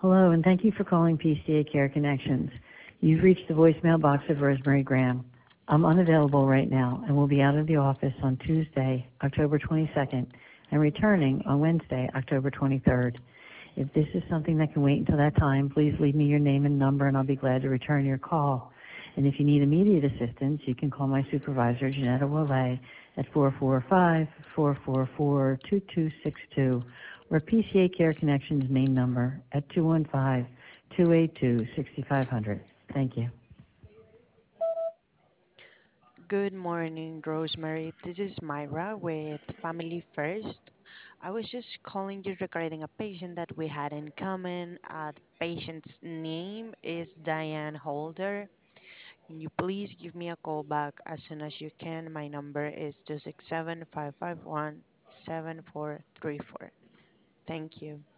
Hello, and thank you for calling PCA Care Connections. You've reached the voicemail box of Rosemary Graham. I'm unavailable right now and will be out of the office on Tuesday, October 22nd, and returning on Wednesday, October 23rd. If this is something that can wait until that time, please leave me your name and number, and I'll be glad to return your call. And if you need immediate assistance, you can call my supervisor, Janetta Willay, at 445-444-2262, or PCA Care Connections main number at 215-282-6500. Thank you. Good morning, Rosemary. This is Myra with Family First. I was just calling you regarding a patient that we had in common. The patient's name is Diane Holder. Can you please give me a call back as soon as you can? My number is 267 551 7434. Thank you.